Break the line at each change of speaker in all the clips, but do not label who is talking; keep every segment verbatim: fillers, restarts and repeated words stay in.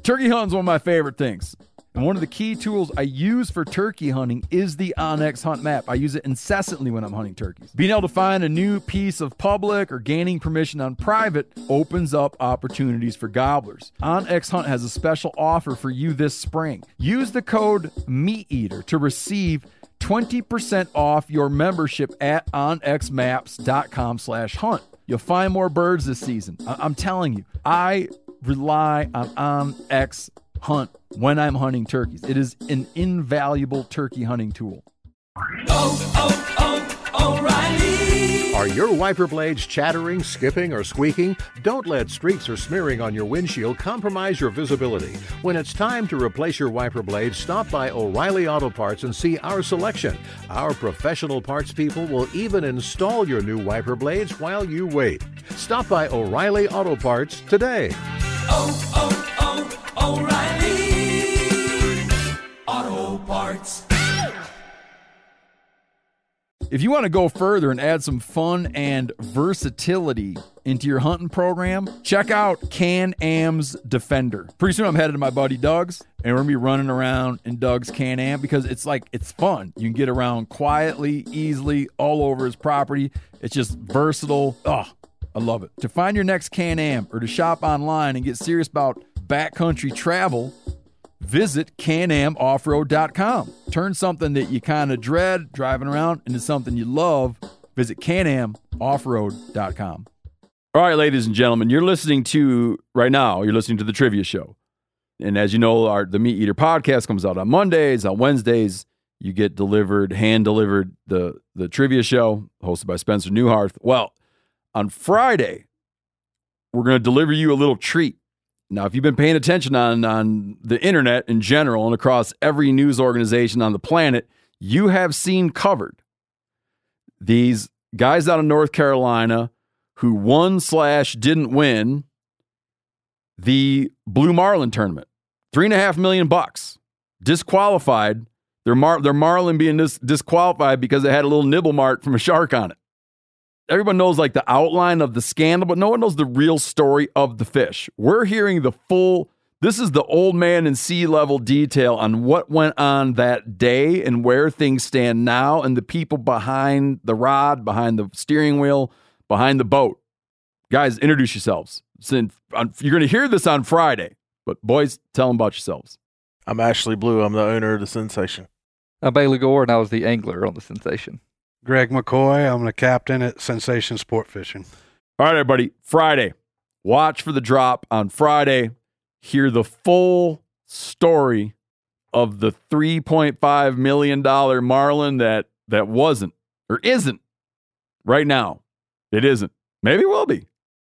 Turkey hunting is one of my favorite things. And one of the key tools I use for turkey hunting is the OnX Hunt Map. I use it incessantly when I'm hunting turkeys. Being able to find a new piece of public or gaining permission on private opens up opportunities for gobblers. OnX Hunt has a special offer for you this spring. Use the code MeatEater to receive twenty percent off your membership at onxmaps.com slash hunt. You'll find more birds this season. I- I'm telling you, I rely on OnX Hunt when I'm hunting turkeys. It is an invaluable turkey hunting tool.
Oh, oh, oh, O'Reilly.
Are your wiper blades chattering, skipping, or squeaking? Don't let streaks or smearing on your windshield compromise your visibility. When it's time to replace your wiper blades, stop by O'Reilly Auto Parts and see our selection. Our professional parts people will even install your new wiper blades while you wait. Stop by O'Reilly Auto Parts today.
Oh, oh, oh, O'Reilly Auto Parts.
If you want to go further and add some fun and versatility into your hunting program, check out Can-Am's Defender. Pretty soon I'm headed to my buddy Doug's, and we're going to be running around in Doug's Can-Am because it's like, it's fun. You can get around quietly, easily, all over his property. It's just versatile. Oh, I love it. To find your next Can-Am or to shop online and get serious about backcountry travel, visit can am off road dot com. Turn something that you kind of dread driving around into something you love. Visit can am off road dot com. All right, ladies and gentlemen, you're listening to, right now, you're listening to The Trivia Show. And as you know, our the Meat Eater podcast comes out on Mondays. On Wednesdays, you get delivered, hand-delivered, the, the Trivia Show, hosted by Spencer Newharth. Well, on Friday, we're going to deliver you a little treat. Now, if you've been paying attention on, on the internet in general and across every news organization on the planet, you have seen covered these guys out of North Carolina who won slash didn't win the Blue Marlin tournament. Three and a half million bucks. Disqualified. Their, mar- their Marlin being dis- disqualified because it had a little nibble mark from a shark on it. Everyone knows like the outline of the scandal, but no one knows the real story of the fish. We're hearing the full, this is the old man and sea level detail on what went on that day and where things stand now and the people behind the rod, behind the steering wheel, behind the boat. Guys, introduce yourselves. You're going to hear this on Friday, but boys, tell them about yourselves.
I'm Ashley Blue. I'm the owner of the Sensation.
I'm Bailey Gore, and I was the angler on the Sensation.
Greg McCoy. I'm the captain at Sensation Sport Fishing.
All right, everybody. Friday. Watch for the drop on Friday. Hear the full story of the three point five million dollars Marlin that, that wasn't or isn't right now. It isn't. Maybe it will be.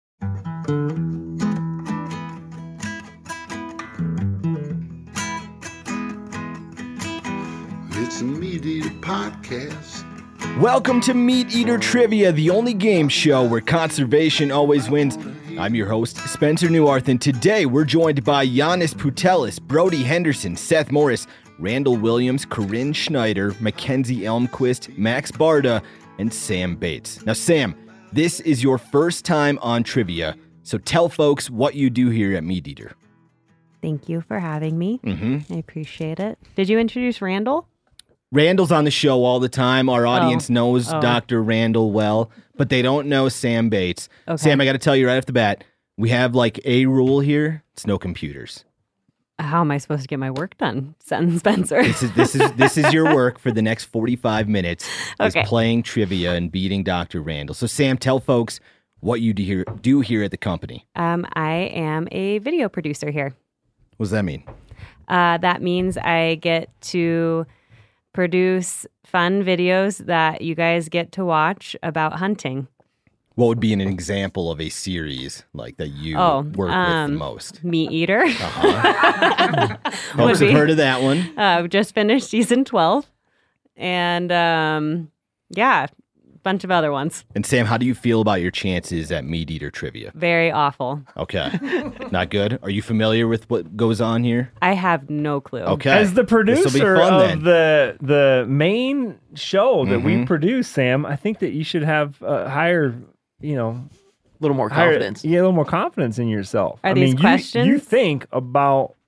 It's a Meat Eater podcast.
Welcome to Meat Eater Trivia, the only game show where conservation always wins. I'm your host, Spencer Newharth, and today we're joined by Giannis Putelis, Brody Henderson, Seth Morris, Randall Williams, Corinne Schneider, Mackenzie Elmquist, Max Barda, and Sam Bates. Now, Sam, this is your first time on trivia, so tell folks what you do here at Meat Eater.
Thank you for having me.
Mm-hmm.
I appreciate it. Did you introduce Randall?
Randall's on the show all the time. Our audience
oh.
knows
oh.
Doctor Randall well, but they don't know Sam Bates.
Okay.
Sam, I got to tell you right off the bat, we have like a rule here. It's no computers.
How am I supposed to get my work done, Spencer?
This is this is this is your work for the next forty-five minutes.
Okay.
Is playing trivia and beating Doctor Randall. So Sam, tell folks what you do here, do here at the company.
Um, I am a video producer here.
What does that mean?
Uh, that means I get to produce fun videos that you guys get to watch about hunting.
What would be an example of a series like that you
oh,
work
um,
with the most?
Meat Eater.
Uh-huh. Folks have heard of that one.
Uh, just finished season twelve. And um, yeah, a bunch of other ones.
And Sam, how do you feel about your chances at Meat Eater Trivia?
Very awful.
Okay. Not good? Are you familiar with what goes on here?
I have no clue.
Okay.
As the producer
fun,
of
then.
the the main show that
Mm-hmm.
we produce, Sam, I think that you should have a higher, you know,
a little more
higher,
confidence.
Yeah, a little more confidence in yourself.
Are
I
these
mean,
questions?
You, you think about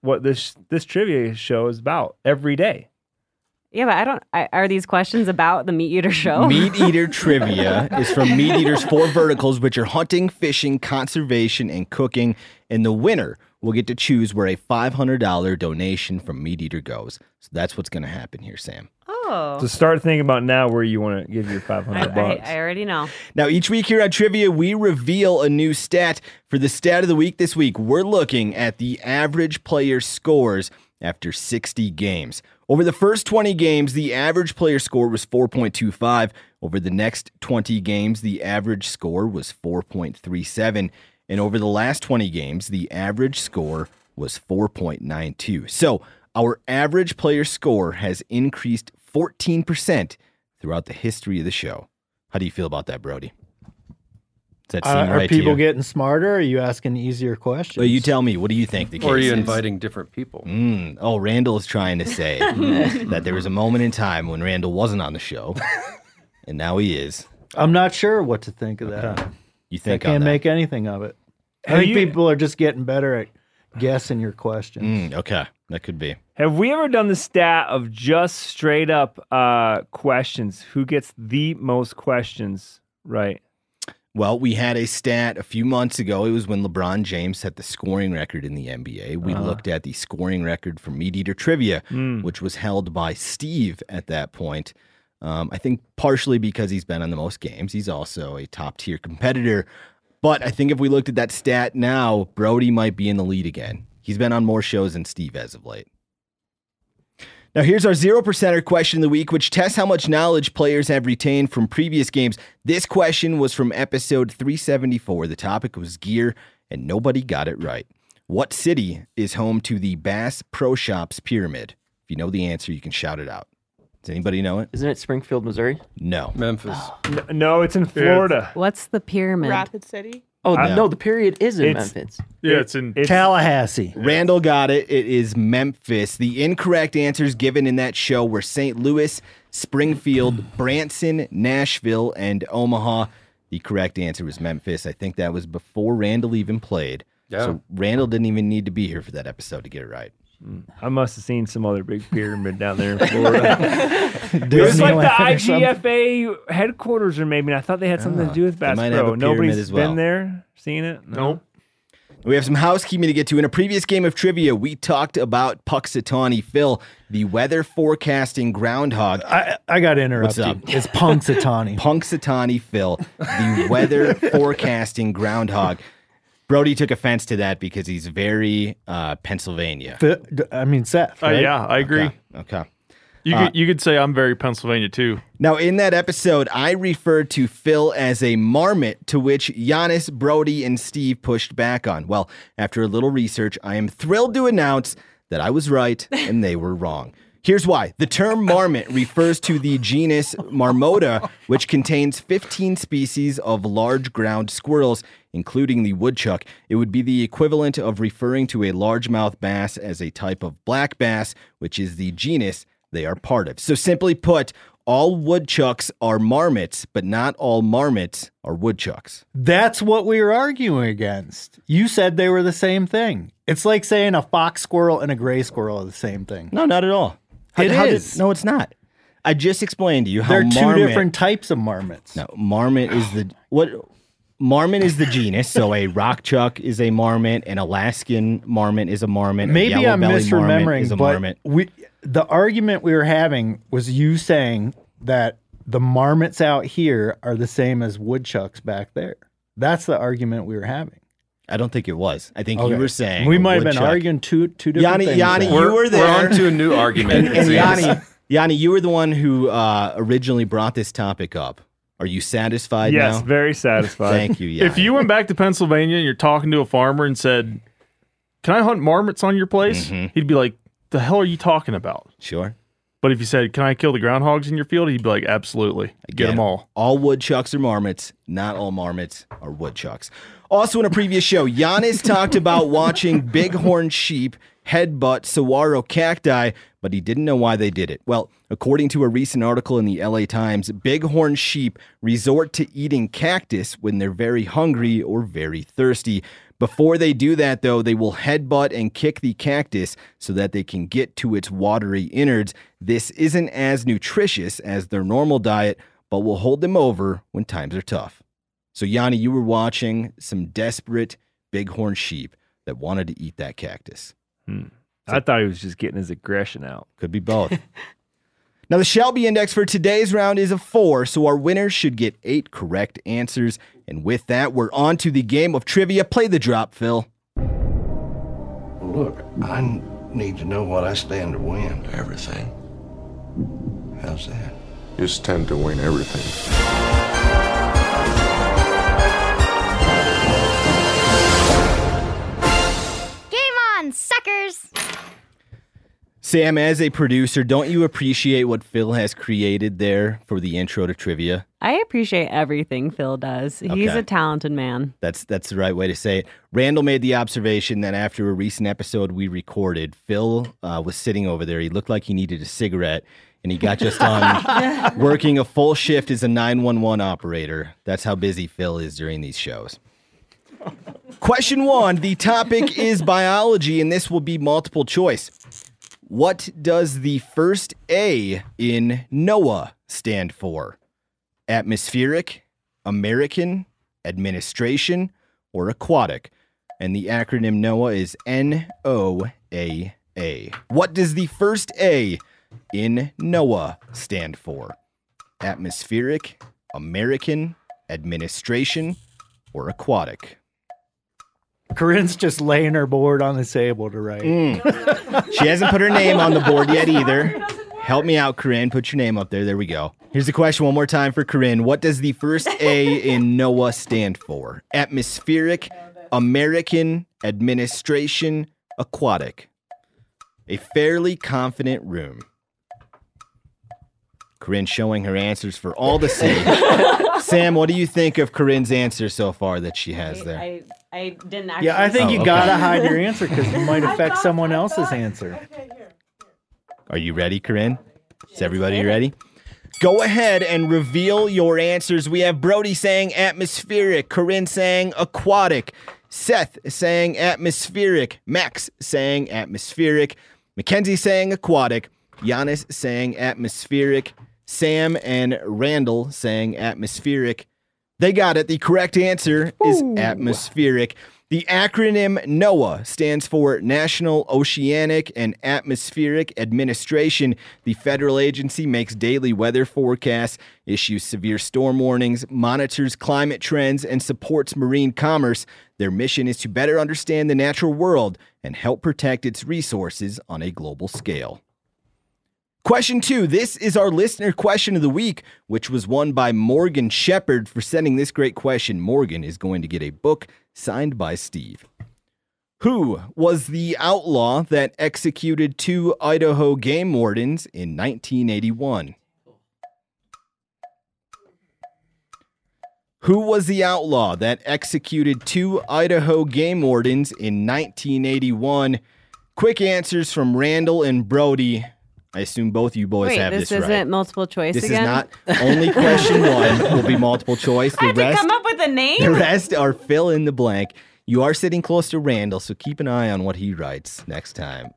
what this this trivia show is about every day.
Yeah, but I don't. I, are these questions about the Meat Eater show?
Meat Eater Trivia is from Meat Eater's four verticals, which are hunting, fishing, conservation, and cooking. And the winner will get to choose where a five hundred dollars donation from Meat Eater goes. So that's what's going to happen here, Sam.
Oh.
So start thinking about now where you want to give your five hundred
I,
bucks.
I, I already know.
Now, each week here on Trivia, we reveal a new stat. For the stat of the week this week, we're looking at the average player scores after sixty games. Over the first twenty games, the average player score was four point two five. Over the next twenty games, the average score was four point three seven. And over the last twenty games, the average score was four point nine two. So our average player score has increased fourteen percent throughout the history of the show. How do you feel about that, Brody? Does that seem
Uh, are
right to
people
you?
getting smarter? Or are you asking easier questions?
Well, you tell me. What do you think the case
Or are you
is?
inviting different people?
Mm. Oh, Randall is trying to say that there was a moment in time when Randall wasn't on the show, and now he is.
I'm not sure what to think of that.
You think
I can't
on that?
make anything of it. I
Have
think
you-
people are just getting better at guessing your questions.
Mm, okay, that could be.
Have we ever done the stat of just straight up uh, questions? Who gets the most questions right?
Well, we had a stat a few months ago. It was when LeBron James set the scoring record in the N B A. We
Uh-huh.
looked at the scoring record for Meat Eater Trivia,
Mm.
which was held by Steve at that point. Um, I think partially because he's been on the most games. He's also a top-tier competitor. But I think if we looked at that stat now, Brody might be in the lead again. He's been on more shows than Steve as of late. Now, here's our zero percenter question of the week, which tests how much knowledge players have retained from previous games. This question was from episode three seventy-four. The topic was gear, and nobody got it right. What city is home to the Bass Pro Shops Pyramid? If you know the answer, you can shout it out. Does anybody know it?
Isn't it Springfield, Missouri?
No.
Memphis.
No, no, it's in Florida.
What's the pyramid?
Rapid City.
Oh,
No.
no, the period is in
It's-
Memphis.
Yeah, it's in
It's
Tallahassee.
Randall got it. It is Memphis. The incorrect answers given in that show were Saint Louis, Springfield, Branson, Nashville, and Omaha. The correct answer was Memphis. I think that was before Randall even played.
Yeah.
So Randall didn't even need to be here for that episode to get it right.
I must have seen some other big pyramid down there in Florida. It was like the I G F A headquarters, or maybe. And I thought they had something to do with
they
Bass
might have
Pro.
a pyramid
Nobody's
as well.
been there, seen it.
Nope.
We have some housekeeping to get to. In a previous game of trivia, we talked about Puxatawny Phil, the weather forecasting groundhog.
I, I got to interrupt
What's up?
you. It's Punxsutawney.
Punxsutawney Phil, the weather forecasting groundhog. Brody took offense to that because he's very uh, Pennsylvania.
Fi- I mean, Seth.
Uh,
Right?
yeah, I agree.
Okay. okay.
You
Uh,
could you could say I'm very Pennsylvania too.
Now, in that episode, I referred to Phil as a marmot, to which Giannis, Brody, and Steve pushed back on. Well, after a little research, I am thrilled to announce that I was right and they were wrong. Here's why. The term marmot refers to the genus Marmota, which contains fifteen species of large ground squirrels, including the woodchuck. It would be the equivalent of referring to a largemouth bass as a type of black bass, which is the genus they are part of. So simply put, all woodchucks are marmots, but not all marmots are woodchucks.
That's what we were arguing against. You said they were the same thing. It's like saying a fox squirrel and a gray squirrel are the same thing.
No, not at all.
It
How did-
is.
no, it's not. I just explained to you how
They're two
marmot,
different types of marmots.
No, marmot is the what? Marmot is the genus. So a rockchuck is a marmot. An Alaskan marmot is a marmot. a
Maybe I'm
yellow-belly marmot
misremembering,
is a
but
marmot.
we the argument we were having was you saying that the marmots out here are the same as woodchucks back there. That's the argument we were having.
I don't think it was. I think
Okay.
you were saying
we
a
might have been
woodchuck.
arguing two two different
Yanni,
things.
Yanni,
then.
you were there.
We're on to a new argument.
And,
it
and
seems.
Yanni, Yanni, you were the one who uh, originally brought this topic up. Are you satisfied
Yes,
now?
very satisfied.
Thank you, Yanni.
If you went back to Pennsylvania and you're talking to a farmer and said, "Can I hunt marmots on your place?"
Mhm.
He'd be like, "The hell are you talking about?"
Sure.
But if you said, "Can I kill the groundhogs in your field?" He'd be like, "Absolutely, get
Again,
them all."
All woodchucks are marmots. Not all marmots are woodchucks. Also, in a previous show, Giannis talked about watching bighorn sheep headbutt saguaro cacti, but he didn't know why they did it. Well, according to a recent article in the L A Times, bighorn sheep resort to eating cactus when they're very hungry or very thirsty. Before they do that, though, they will headbutt and kick the cactus so that they can get to its watery innards. This isn't as nutritious as their normal diet, but will hold them over when times are tough. So, Yanni, you were watching some desperate bighorn sheep that wanted to eat that cactus.
Hmm. I thought he was just getting his aggression out.
Could be both. Now, the Shelby Index for today's round is a four, so our winners should get eight correct answers. And with that, we're on to the game of trivia. Play the drop, Phil.
Look, I n- need to know what I stand to win.
Everything.
How's that?
You stand to win everything.
Game on, suckers!
Sam, as a producer, don't you appreciate what Phil has created there for the intro to trivia?
I appreciate everything Phil does. He's
Okay.
a talented man.
That's that's the right way to say it. Randall made the observation that after a recent episode we recorded, Phil uh, was sitting over there. He looked like he needed a cigarette, and he got just on working a full shift as a nine one one operator. That's how busy Phil is during these shows. Question one. The topic is biology, and this will be multiple choice. What does the first A in NOAA stand for? Atmospheric, American, Administration, or Aquatic? And the acronym NOAA is N O A A. What does the first A in NOAA stand for? Atmospheric, American, Administration, or Aquatic?
Corinne's just laying her board on the table to write.
Mm. She hasn't put her name on the board yet either. Help me out, Corinne. Put your name up there. There we go. Here's the question one more time for Corinne. What does the first A in NOAA stand for? Atmospheric, American, Administration, Aquatic. A fairly confident room. Corinne showing her answers for all to see. Sam, what do you think of Corinne's answer so far that she has there?
I, I didn't actually.
Yeah, I think
Oh,
you
okay.
gotta hide your answer because it might affect someone else's answer.
Are you ready, Corinne? Is everybody ready? Go ahead and reveal your answers. We have Brody saying atmospheric, Corinne saying aquatic, Seth saying atmospheric, Max saying atmospheric, Mackenzie saying aquatic, Giannis saying atmospheric, Sam and Randall saying atmospheric. They got it. The correct answer is atmospheric. The acronym NOAA stands for National Oceanic and Atmospheric Administration. The federal agency makes daily weather forecasts, issues severe storm warnings, monitors climate trends, and supports marine commerce. Their mission is to better understand the natural world and help protect its resources on a global scale. Question two. This is our listener question of the week, which was won by Morgan Shepard for sending this great question. Morgan is going to get a book signed by Steve. Who was the outlaw that executed two Idaho game wardens in nineteen eighty-one? Who was the outlaw that executed two Idaho game wardens in nineteen eighty-one? Quick answers from Randall and Brody. I assume both you boys
Wait,
have
this
this right.
isn't multiple choice
This
again?
is not. Only question one will be multiple choice. The
I have
rest,
to come up with a name?
the rest are fill in the blank. You are sitting close to Randall, so keep an eye on what he writes next time.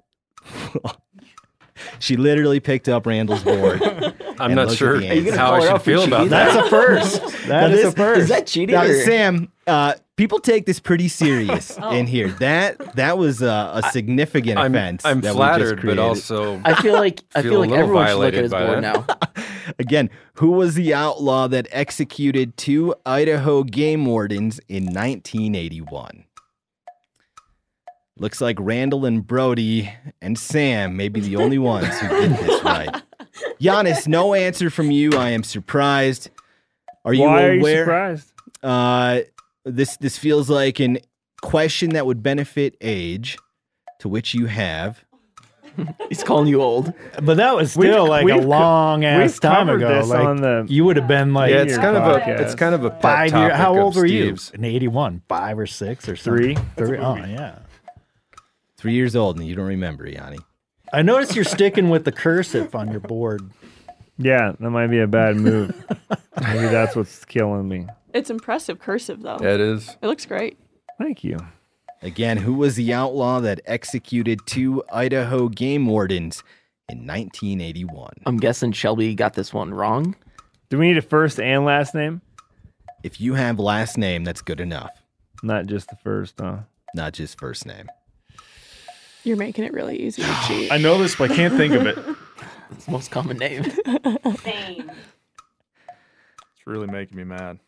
She literally picked up Randall's board.
I'm
and
not
looked at
sure
the answers.
how I should feel about that.
That's a first. That
Now
is
this-
a first.
Is that cheating?
Now,
or-
Sam, uh, people take this pretty serious
Oh.
in here. That that was a, a significant
I'm,
offense.
I'm
that we just
flattered, but
created.
also
I feel like I
feel
feel
a
like
little
everyone should look at
violated
his
by
board
that.
now.
Again, who was the outlaw that executed two Idaho game wardens in nineteen eighty-one? Looks like Randall and Brody and Sam may be the only ones who get this right. Giannis, no answer from you. I am surprised. Are you
Why are you
aware?
surprised?
Uh, this this feels like an question that would benefit age, to which you have.
He's calling you old.
But that was
We've-
still like a
we've co-
long ass
we've
time
covered
ago.
this
Like
on the
you would have been like
yeah, it's
your
kind of a
podcast.
it's kind of a pet
five years.
topic
How
of
old were
Steve's.
you? In eighty-one, five or six or
Three.
something. Three. Oh yeah.
Three years old and you don't remember, Yanni.
I noticed you're sticking with the cursive on your board.
Yeah, that might be a bad move. Maybe that's what's killing me.
It's impressive cursive, though.
Yeah, it is.
It looks great.
Thank you.
Again, who was the outlaw that executed two Idaho game wardens in nineteen eighty-one?
I'm guessing Shelby got this one wrong.
Do we need a first and last name?
If you have last name, that's good enough.
Not just the first, huh?
Not just first name.
You're making it really easy to cheat.
I know this, but I can't think of it.
It's the most common name.
Same.
It's really making me mad.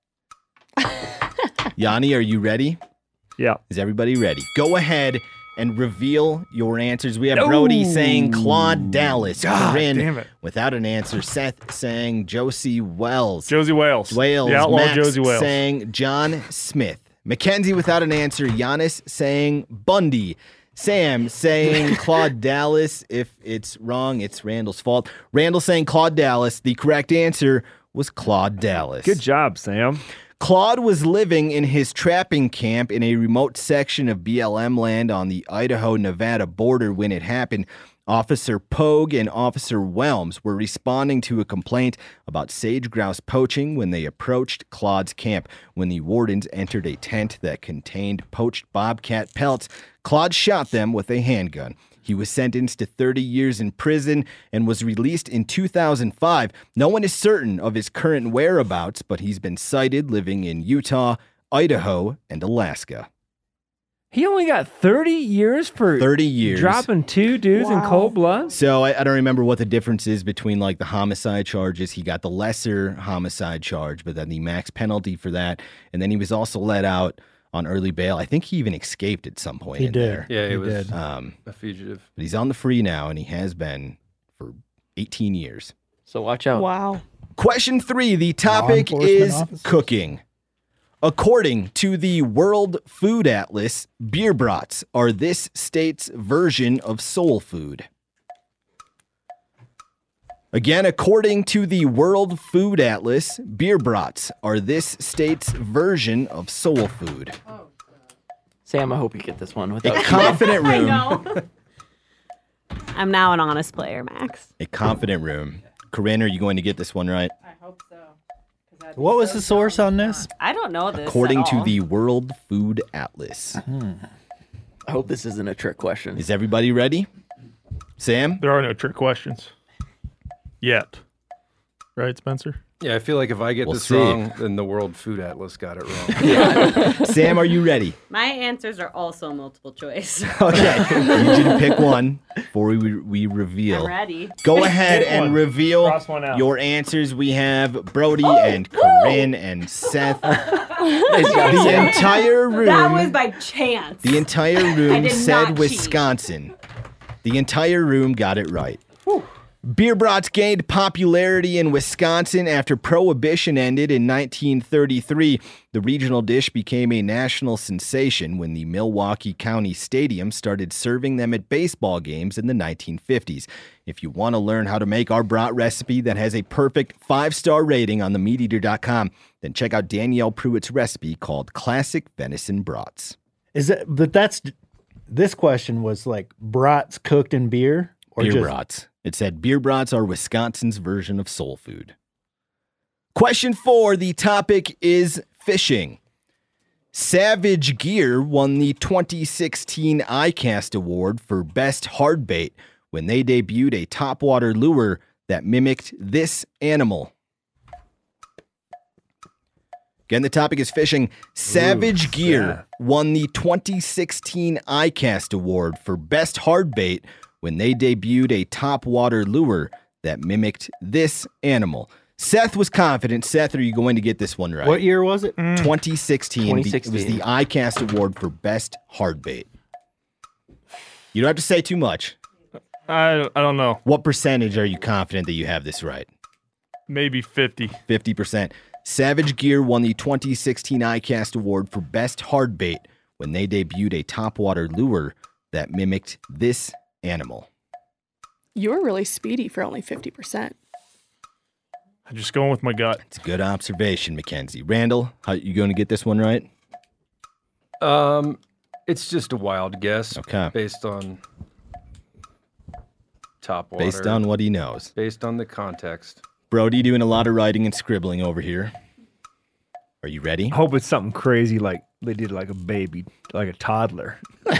Yanni, are you ready?
Yeah.
Is everybody ready? Go ahead and reveal your answers. We have Brody saying Claude Dallas.
God
Corinne
damn it.
without an answer. Seth saying Josie Wells.
Josie Wales.
Wales.
The outlaw
Max
Josie Wales.
saying John Smith. Mackenzie without an answer. Giannis saying Bundy. Sam saying Claude Dallas. If it's wrong, it's Randall's fault. Randall saying Claude Dallas. The correct answer was Claude Dallas.
Good job, Sam.
Claude was living in his trapping camp in a remote section of B L M land on the Idaho-Nevada border when it happened. Officer Pogue and Officer Whelms were responding to a complaint about sage grouse poaching when they approached Claude's camp. When the wardens entered a tent that contained poached bobcat pelts, Claude shot them with a handgun. He was sentenced to thirty years in prison and was released in two thousand five. No one is certain of his current whereabouts, but he's been cited living in Utah, Idaho, and Alaska.
He only got thirty years for
thirty years.
dropping two dudes in cold blood?
So I, I don't remember what the difference is between like the homicide charges. He got the lesser homicide charge, but then the max penalty for that. And then he was also let out on early bail. I think he even escaped at some point
He
in
did.
there.
Yeah, he,
He
was
did.
Um,
a fugitive.
but he's on the free now, and he has been for eighteen years.
So watch out.
Wow.
Question three. The topic
enforcement
is
officers.
cooking. According to the World Food Atlas, beer brats are this state's version of soul food. Again, according to the World Food Atlas, beer brats are this state's version of soul food.
Sam, I hope you get this one
A
without
confident
I
room.
know. I'm now an honest player, Max.
A confident room. Corinne, are you going to get this one right?
I hope so.
What was the source on this?
I don't know this.
According
at
to
all.
the World Food Atlas.
I hope this isn't a trick question.
Is everybody ready? Sam?
There are no trick questions. Yet. Right, Spencer?
Yeah, I feel like if I get
We'll
this
see.
wrong, then the World Food Atlas got it wrong.
Sam, are you ready?
My answers are also multiple choice.
Okay. I need you to pick one before we, we reveal.
I'm ready.
Go ahead
Pick
and
one.
reveal
Cross one out.
your answers. We have Brody and Corinne and Seth. The entire room.
That was by chance.
The entire
I
room
did
said
not cheat.
Wisconsin. The entire room got it right. Beer brats gained popularity in Wisconsin after Prohibition ended in nineteen thirty-three. The regional dish became a national sensation when the Milwaukee County Stadium started serving them at baseball games in the nineteen fifties. If you want to learn how to make our brat recipe that has a perfect five-star rating on the meat eater dot com, then check out Danielle Pruitt's recipe called Classic Venison Brats.
Is it? But that's this question was like brats cooked in beer or
Beer
just
brats. It said beer brats are Wisconsin's version of soul food. Question four. The topic is fishing. Savage Gear won the twenty sixteen iCast Award for Best Hard Bait when they debuted a topwater lure that mimicked this animal. Again, the topic is fishing. Savage
Ooh,
Gear
yeah.
won the twenty sixteen iCast Award for Best Hard Bait when they debuted a topwater lure that mimicked this animal. Seth was confident. Seth, are you going to get this one right?
what year was it?
twenty sixteen.
twenty
The-
sixteen.
It was the iCast Award for Best Hard Bait. You don't have to say too much.
I, I don't know.
What percentage are you confident that you have this right?
Maybe fifty.
fifty percent. Savage Gear won the twenty sixteen iCast Award for Best Hard Bait when they debuted a topwater lure that mimicked this animal.
You were really speedy for only fifty percent.
I'm just going with my gut.
It's a good observation, Mackenzie. Randall, how you going to get this one right?
Um, it's just a wild guess.
Okay.
Based on top water.
Based on what he knows.
Based on the context.
Brody doing a lot of writing and scribbling over here. Are you ready?
Hope it's something crazy like they did like a baby, like a toddler.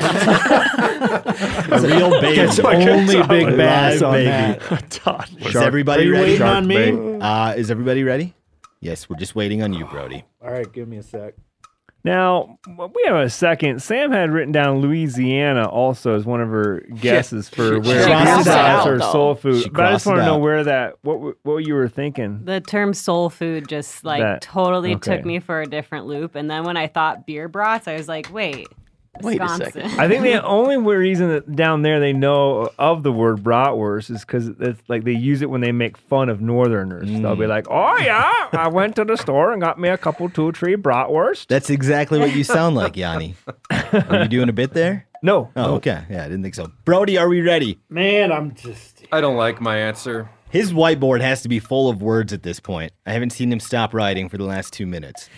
A real baby.
Gets only Big Bass on
baby.
that.
Toddler.
Is everybody
Are you
ready?
waiting on me?
Uh, is everybody ready? Yes, we're just waiting on you, Brody.
All right, give me a sec.
Now, we have a second. Sam had written down Louisiana also as one of her guesses for
she
where
crossed it
pizza
out,
or
though.
soul food.
She
But I just
crossed it
want to know
out.
where that, what what you were thinking.
The term soul food just like
That-
totally
okay.
took me for a different loop. And then when I thought beer brats, I was like, wait,
Wait a
Wisconsin.
second.
I think the only reason that down there they know of the word bratwurst is because it's like they use it when they make fun of Northerners. They'll be like, "Oh yeah, I went to the store and got me a couple two tree bratwurst."
That's exactly what you sound like, Yanni. Are you doing a bit there?
No.
Oh, okay. Yeah, I didn't think so. Brody, are we ready?
Man, I'm just.
I don't like my answer.
His whiteboard has to be full of words at this point. I haven't seen him stop writing for the last two minutes.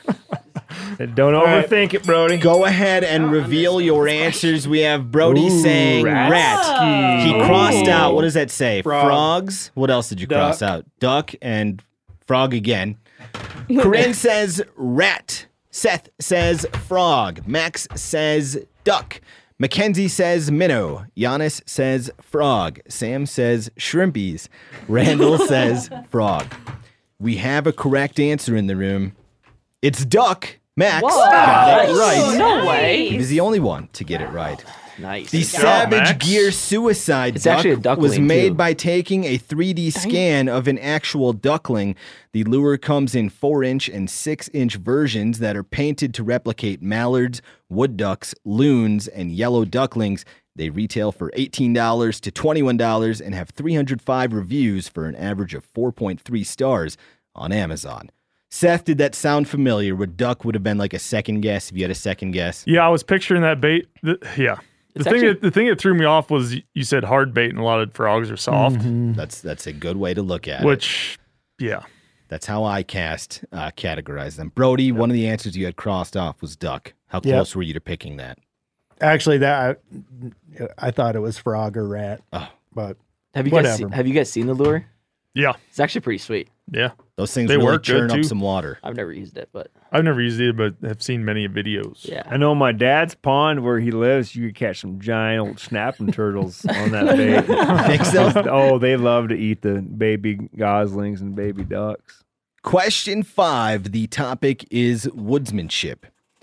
Don't
right.
overthink it, Brody.
Go ahead and reveal your answers. We have Brody
Ooh,
saying rat.
Ratsky.
He crossed
Ooh.
out, what does that say?
Frog.
Frogs. What else did you cross
Duck.
out? Duck and frog again. Corinne says rat. Seth says frog. Max says duck. Mackenzie says minnow. Giannis says frog. Sam says shrimpies. Randall says frog. We have a correct answer in the room. It's duck. Max
Whoa.
got it
Nice.
right.
No way.
He was the only one to get it right.
Nice.
The
Good job,
Savage
Max.
Gear Suicide
It's
Duck
actually a duckling,
was made
too.
by taking a three D scan of an actual duckling. The lure comes in four inch and six inch versions that are painted to replicate mallards, wood ducks, loons, and yellow ducklings. They retail for eighteen dollars to twenty-one dollars and have three hundred five reviews for an average of four point three stars on Amazon. Seth, did that sound familiar? Where duck would have been like a second guess if you had a second guess?
Yeah, I was picturing that bait. The, yeah. The
It's
thing,
actually-
that, the thing that threw me off was you said hard bait, and a lot of frogs are soft.
Mhm. That's that's a good way to look at it.
Which, yeah.
That's how I cast uh, categorize them. Brody, one of the answers you had crossed off was duck. How
Yep.
close were you to picking that?
Actually, that I, I thought it was frog or rat.
Oh.
But
Have you guys
whatever.
seen, have you guys seen the lure?
Yeah.
It's actually pretty sweet.
Yeah.
Those things
They
really
work good,
churn up
too.
some water.
I've never used it, but
I've never used it, but have seen many videos.
Yeah.
I know my dad's pond where he lives, you could catch some giant old snapping turtles on that bait.
Think so?
Oh, they love to eat the baby goslings and baby ducks.
Question five. The topic is woodsmanship.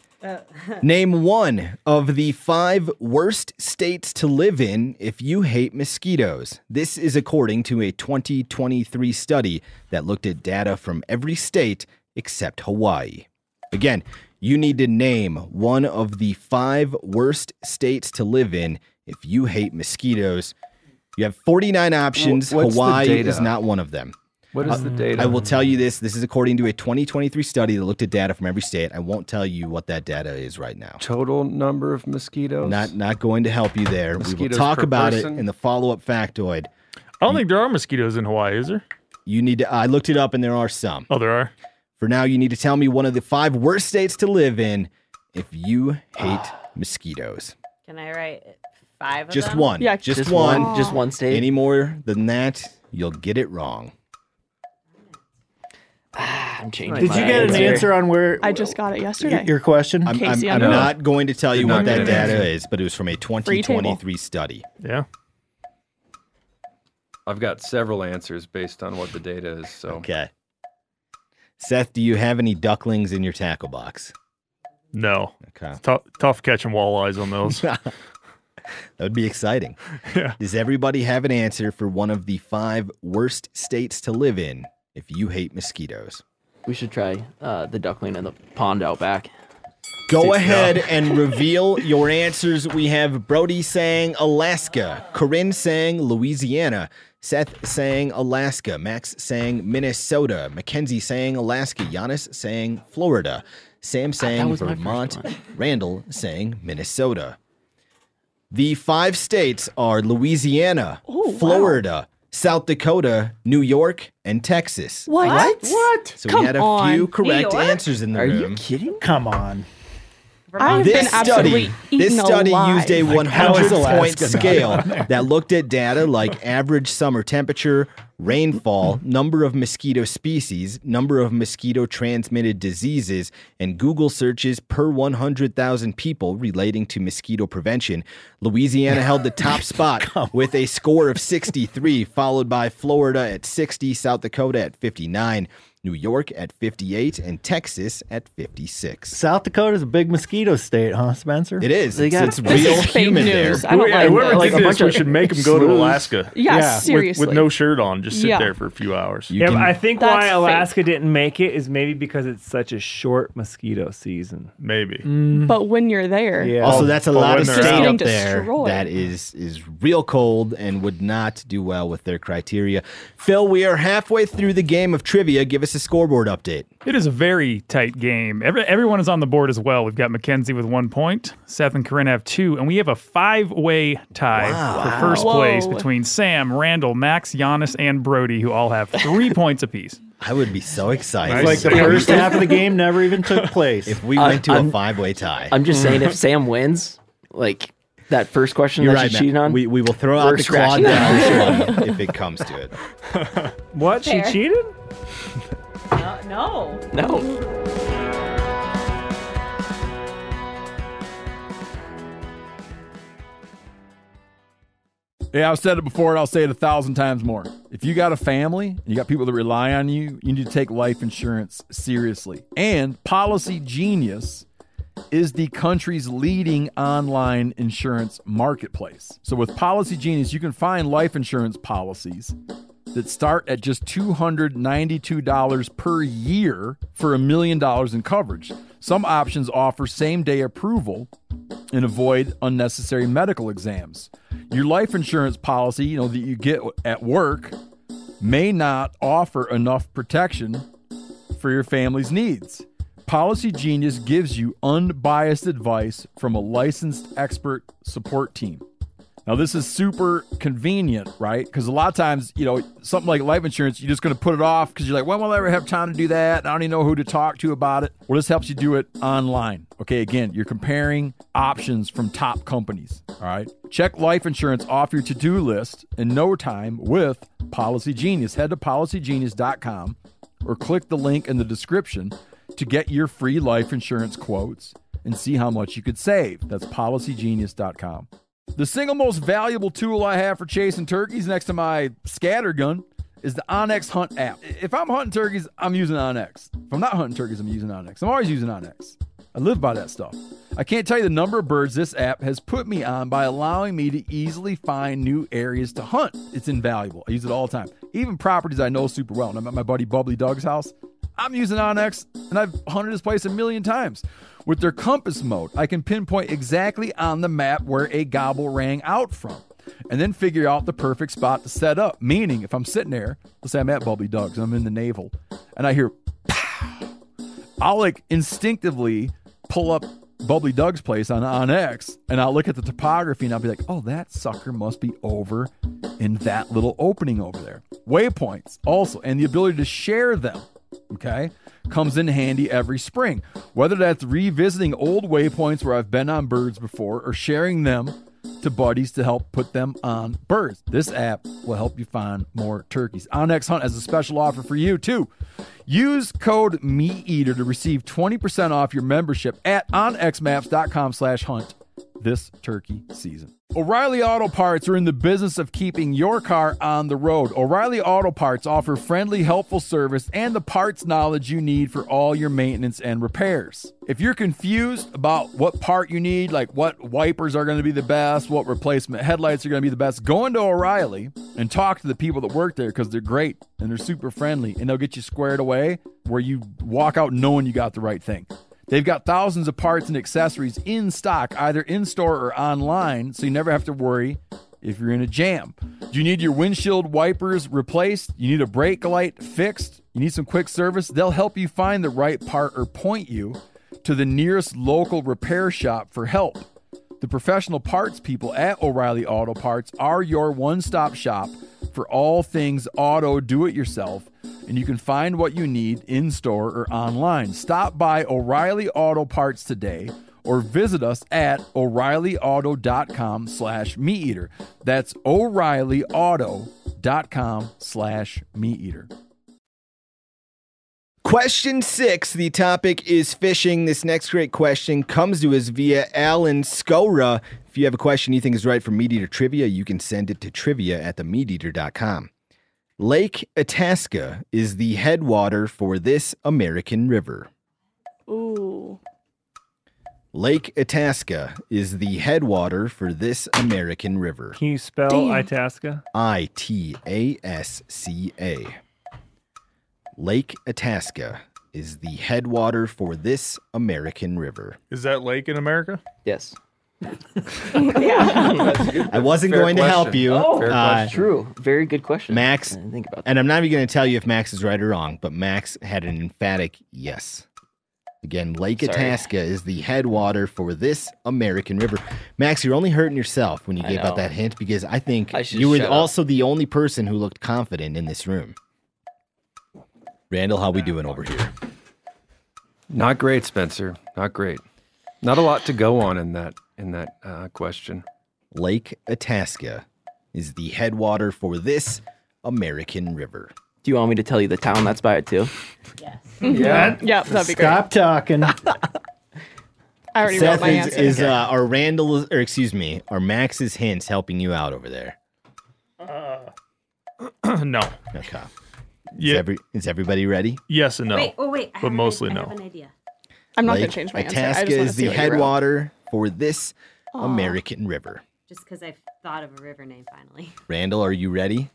Name one of the five worst states to live in if you hate mosquitoes. This is according to a twenty twenty-three study that looked at data from every state except Hawaii. Again, you need to name one of the five worst states to live in if you hate mosquitoes. You have forty-nine options.
Wh- what's the
Hawaii
data?
is not one of them.
What is
Uh,
the data?
I will tell you this. This is according to a twenty twenty-three study that looked at data from every state. I won't tell you what that data is right now.
Total number of mosquitoes?
Not not going to help you there. We will
Mosquitoes
talk
per
about
person?
it in the follow-up factoid.
I don't think there are mosquitoes in Hawaii, is there?
You need to I looked it up and there are some.
Oh, there are.
For now, you need to tell me one of the five worst states to live in if you hate mosquitoes.
Can I write five of
Just
them?
one.
Yeah,
just,
just
one.
one- just one state.
Any more than that, you'll get it wrong.
I'm changing.
Did you
my
get an
answer.
answer on where
I just got it yesterday.
your question?
I'm, I'm,
Casey,
I'm
I know.
not going to tell you
Did
what
not
that
get an
data
answer.
is, but it was from a twenty twenty-three study.
Yeah.
I've got several answers based on what the data is. So
Okay. Seth, do you have any ducklings in your tackle box?
No.
Okay.
Tough, tough catching walleyes on those.
That would be exciting.
Yeah.
Does everybody have an answer for one of the five worst states to live in if you hate mosquitoes?
We should try uh, the duckling in the pond out back.
Go ahead and reveal your answers. We have Brody saying Alaska, Corinne saying Louisiana, Seth saying Alaska, Max saying Minnesota, Mackenzie saying Alaska, Giannis saying Florida, Sam saying
was my first
Vermont,
one.
Randall saying Minnesota. The five states are Louisiana,
Oh, wow.
Florida, South Dakota, New York, and Texas.
What?
What?
What?
So
Come
we had a
on.
few correct
New York?
answers in the
Are
room.
you kidding?
Come on.
I've
This
been absolutely
study,
eaten
this study
alive.
used a
Like, how is
one hundred point
Alaska not
scale
on there?
that looked at data like average summer temperature, rainfall, number of mosquito species, number of mosquito-transmitted diseases, and Google searches per one hundred thousand people relating to mosquito prevention. Louisiana held the top spot with a score of sixty-three, followed by Florida at sixty, South Dakota at fifty-nine, New York at fifty-eight, and Texas at fifty-six.
South Dakota's a big mosquito state, huh, Spencer?
It is.
They
It's,
got
it's real humid there.
Yeah, whoever did this, we should make them go to Alaska.
Yeah,
with-
seriously.
With, no shirt on, just sit
Yeah.
there for a few hours.
Yeah, but I think why
That's
Alaska didn't make it is maybe because it's such a short mosquito season.
Maybe.
But when you're there,
Also, that's a
But
lot
when
of
they're
state
out-
up there
destroyed.
that is is real cold and would not do well with their criteria. Phil, we are halfway through the game of trivia. Give us a scoreboard update.
It is a very tight game. Every, everyone is on the board as well. We've got Mackenzie with one point. Seth and Corinne have two. And we have a five-way tie
Wow.
for
Wow.
first place
Whoa.
between Sam, Randall, Max, Giannis, and Brody, who all have three points apiece.
I would be so excited.
It's like the first half of the game never even took place.
If we
Uh,
went to
I'm-
a five-way tie.
I'm just saying, if Sam wins, like that first question
You're
that
right,
she
Matt.
cheated on,
We, we will throw
we're
out the claw
scratching that.
down one if it comes to it.
What?
Fair.
She cheated?
No.
No.
Yeah, I've said it before and I'll say it a thousand times more. If you got a family and you got people that rely on you, you need to take life insurance seriously. And Policy Genius is the country's leading online insurance marketplace. So with Policy Genius, you can find life insurance policies that start at just two hundred ninety-two dollars per year for a million dollars in coverage. Some options offer same-day approval and avoid unnecessary medical exams. Your life insurance policy, you know, that you get at work may not offer enough protection for your family's needs. Policy Genius gives you unbiased advice from a licensed expert support team. Now, this is super convenient, right? Because a lot of times, you know, something like life insurance, you're just going to put it off because you're like, when will I ever have time to do that? I don't even know who to talk to about it. Well, this helps you do it online. Okay, again, you're comparing options from top companies, all right? Check life insurance off your to-do list in no time with Policy Genius. Head to policy genius dot com or click the link in the description to get your free life insurance quotes and see how much you could save. That's policy genius dot com. The single most valuable tool I have for chasing turkeys next to my scatter gun is the OnX Hunt app. If I'm hunting turkeys, I'm using OnX. If I'm not hunting turkeys, I'm using OnX. I'm always using OnX. I live by that stuff. I can't tell you the number of birds this app has put me on by allowing me to easily find new areas to hunt. It's invaluable. I use it all the time. Even properties I know super well. And I'm at my buddy Bubbly Doug's house. I'm using OnX, and I've hunted this place a million times. With their compass mode, I can pinpoint exactly on the map where a gobble rang out from, and then figure out the perfect spot to set up. Meaning, if I'm sitting there, let's say I'm at Bubbly Doug's, and I'm in the navel, and I hear, pow, I'll like instinctively pull up Bubbly Doug's place on OnX, and I'll look at the topography, and I'll be like, oh, that sucker must be over in that little opening over there. Waypoints also, and the ability to share them, okay, comes in handy every spring. Whether that's revisiting old waypoints where I've been on birds before or sharing them to buddies to help put them on birds. This app will help you find more turkeys. OnX Hunt has a special offer for you too. Use code MeatEater to receive twenty percent off your membership at onxmaps.com slash hunt this turkey season. O'Reilly Auto Parts are in the business of keeping your car on the road. O'Reilly Auto Parts offer friendly, helpful service and the parts knowledge you need for all your maintenance and repairs. If you're confused about what part you need, like what wipers are going to be the best, what replacement headlights are going to be the best, go into O'Reilly and talk to the people that work there because they're great and they're super friendly and they'll get you squared away where you walk out knowing you got the right thing. They've got thousands of parts and accessories in stock, either in-store or online, so you never have to worry if you're in a jam. Do you need your windshield wipers replaced? You need a brake light fixed? You need some quick service? They'll help you find the right part or point you to the nearest local repair shop for help. The professional parts people at O'Reilly Auto Parts are your one-stop shop for all things auto do-it-yourself, and you can find what you need in-store or online. Stop by O'Reilly Auto Parts today or visit us at O'ReillyAuto.com slash meat eater. That's O'ReillyAuto.com slash meat eater.
Question six, the topic is fishing. This next great question comes to us via Alan Scora. If you have a question you think is right for Meat Eater Trivia, you can send it to trivia at the meat eater dot com. Lake Itasca is the headwater for this American river.
Ooh.
Lake Itasca is the headwater for this American river.
Can you spell
Damn.
Itasca?
I T A S C A. Lake Itasca is the headwater for this American river.
Is that lake in America?
Yes.
I wasn't
Fair
going to help
question.
you.
Oh, fair
Uh,
question. True. Very good question.
Max,
I didn't think about that.
and I'm not even going to tell you if Max is right or wrong, but Max had an emphatic yes. Again, Lake
Sorry.
Itasca is the headwater for this American river. Max, you're only hurting yourself when you
I
gave out
know.
that hint because I think
I should
you were
shut up.
also the only person who looked confident in this room. Randall, how we doing over here?
Not great, Spencer. Not great. Not a lot to go on in that in that uh, question.
Lake Itasca is the headwater for this American river.
Do you want me to tell you the town that's by it too?
Yeah. Yep, that'd be great.
Stop talking.
I already
Seth,
wrote my
is,
answer.
is uh, our Randall, or excuse me, are Max's hints helping you out over there?
No.
Okay. Is,
Yeah.
every, is everybody ready?
Yes and no.
Wait, oh wait, I
but
have an
mostly
idea- I
no.
have an idea.
I'm not going
Lake
to change my answer. I
Itasca
just want
is
to see
the
what you wrote.
headwater for this
Aw.
American river.
Just because I've thought of a river name finally.
Randall, are you ready?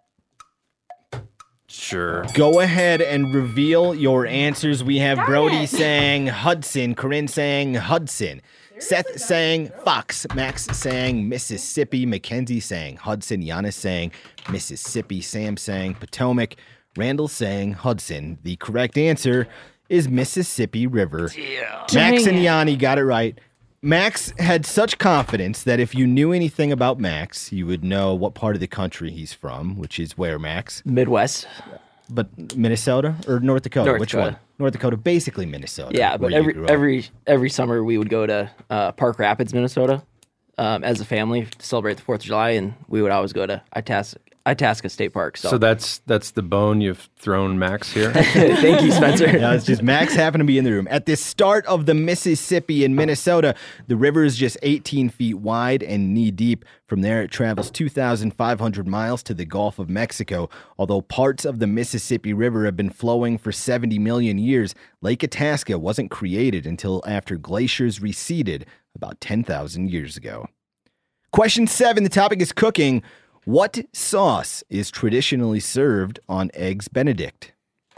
Sure.
Go ahead and reveal your answers. We have Brody saying Hudson, Corinne saying Hudson, Seth saying Fox, Max saying Mississippi, Mackenzie saying Hudson, Giannis saying Mississippi, Sam saying Potomac, Randall saying Hudson. The correct answer is Mississippi River. Max and Yanni got it right. Max had such confidence that if you knew anything about Max, you would know what part of the country he's from, which is where, Max?
Midwest.
But Minnesota or North Dakota?
North
Which
Dakota.
one? North Dakota, basically Minnesota.
Yeah,
where
but
you
every
grew up.
every every summer we would go to uh, Park Rapids, Minnesota, um, as a family to celebrate the Fourth of July, and we would always go to Itasca, Itasca State Park. So,
So that's that's the bone you've thrown Max here.
thank you, Spencer.
No, it's just Max happened to be in the room. At the start of the Mississippi in Minnesota, the river is just eighteen feet wide and knee deep. From there, it travels two thousand five hundred miles to the Gulf of Mexico. Although parts of the Mississippi River have been flowing for seventy million years, Lake Itasca wasn't created until after glaciers receded about ten thousand years ago. Question seven, the topic is cooking. What sauce is traditionally served on Eggs Benedict?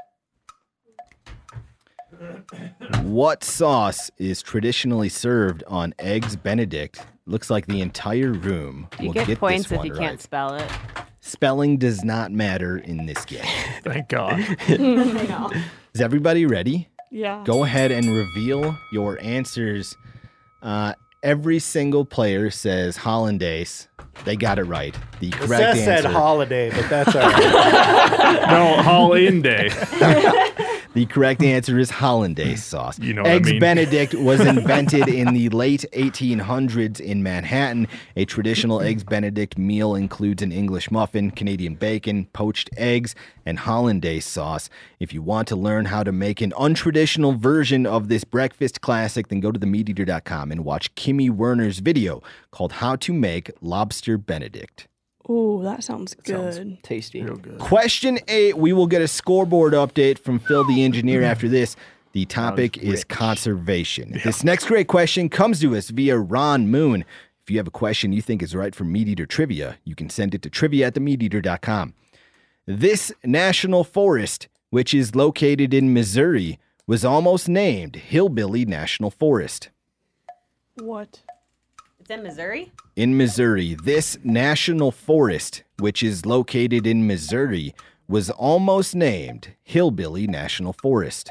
What sauce is traditionally served on Eggs Benedict? Looks like the entire room
You
will
get
get
points
this
if
one
you
right.
can't spell it.
Spelling does not matter in this game.
Thank God.
I know.
Is everybody ready?
Yeah.
Go ahead and reveal your answers. Uh, every single player says hollandaise. They got it right. The correct
Seth
answer.
said holiday, but that's all right.
No, Hall in day.
The correct answer is hollandaise sauce.
You know what I
Eggs
mean.
Benedict was invented in the late eighteen hundreds in Manhattan. A traditional Eggs Benedict meal includes an English muffin, Canadian bacon, poached eggs, and hollandaise sauce. If you want to learn how to make an untraditional version of this breakfast classic, then go to the meat eater dot com and watch Kimmy Werner's video called How to Make Lobster Benedict.
Ooh, that sounds good.
Sounds tasty. Real
good.
Question eight, we will get a scoreboard update from Phil the engineer after this. The topic is conservation. This next great question comes to us via Ron Moon. If you have a question you think is right for Meat Eater Trivia, you can send it to trivia at the meat eater dot com. This national forest, which is located in Missouri, was almost named Hillbilly National Forest.
What?
It's in Missouri?
In Missouri, this national forest, which is located in Missouri, was almost named Hillbilly National Forest.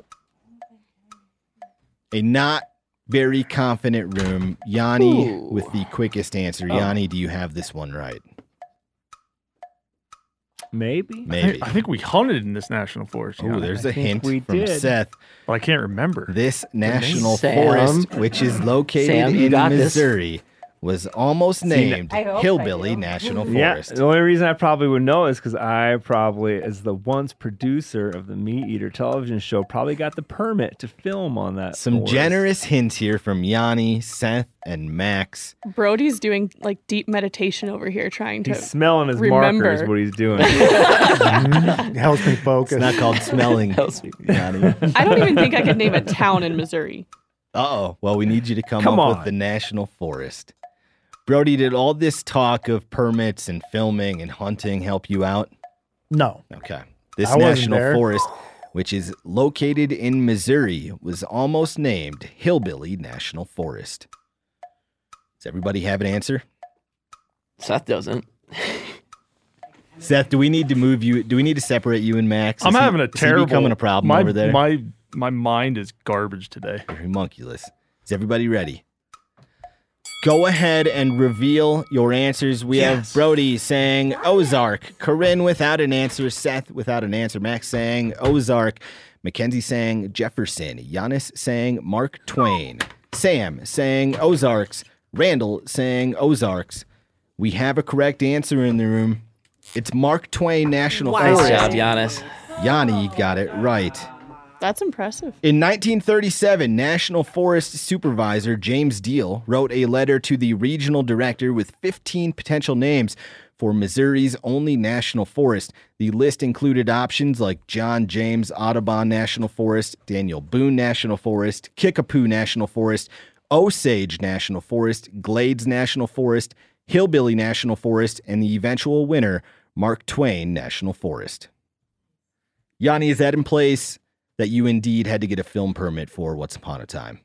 A not very confident room. Yanni
Ooh.
with the quickest answer.
Oh.
Yanni, do you have this one right?
Maybe.
I
Maybe.
think, I think we hunted in this national forest.
Oh,
Yanni.
there's
I
a
think
hint
we
from
did.
Seth.
But I can't remember.
This national
Sam.
forest, which is located
Sam, you
in
got this.
Missouri, was almost named
I hope I
Hillbilly
do.
National
Yeah,
Forest.
the only reason I probably would know is because I probably, as the once producer of the Meat Eater television show, probably got the permit to film on that.
Some
forest.
generous hints here from Yanni, Seth, and Max.
Brody's doing like deep meditation over here, trying to.
He's smelling his
remember.
markers, what he's doing.
Helps me focus.
It's not called smelling, Yanni.
I don't even think I could name a town in Missouri.
Uh-oh. Well, we need you to come,
Come
up
on.
with the national forest. Brody, did all this talk of permits and filming and hunting help you out?
No.
Okay. This
I wasn't
national
there.
forest, which is located in Missouri, was almost named Hillbilly National Forest. Does everybody have an answer?
Seth doesn't.
Seth, do we need to move you? Do we need to separate you and Max? Is
I'm
he-
having a
is he
terrible.
becoming a problem
my,
over there.
My my mind is garbage today.
You're homunculus. Is everybody ready? Go ahead and reveal your answers. We have
Yes.
Brody saying Ozark, Corinne without an answer, Seth without an answer, Max saying Ozark, Mackenzie saying Jefferson, Giannis saying Mark Twain, Sam saying Ozarks, Randall saying Ozarks. We have a correct answer in the room. It's Mark Twain National
Nice
Forest.
job, Giannis.
Yanni got it right.
That's impressive.
In nineteen thirty-seven, National Forest Supervisor James Deal wrote a letter to the regional director with fifteen potential names for Missouri's only national forest. The list included options like John James Audubon National Forest, Daniel Boone National Forest, Kickapoo National Forest, Osage National Forest, Glades National Forest, Hillbilly National Forest, and the eventual winner, Mark Twain National Forest. Yanni, is that in place that you indeed had to get a film permit for Once Upon a Time?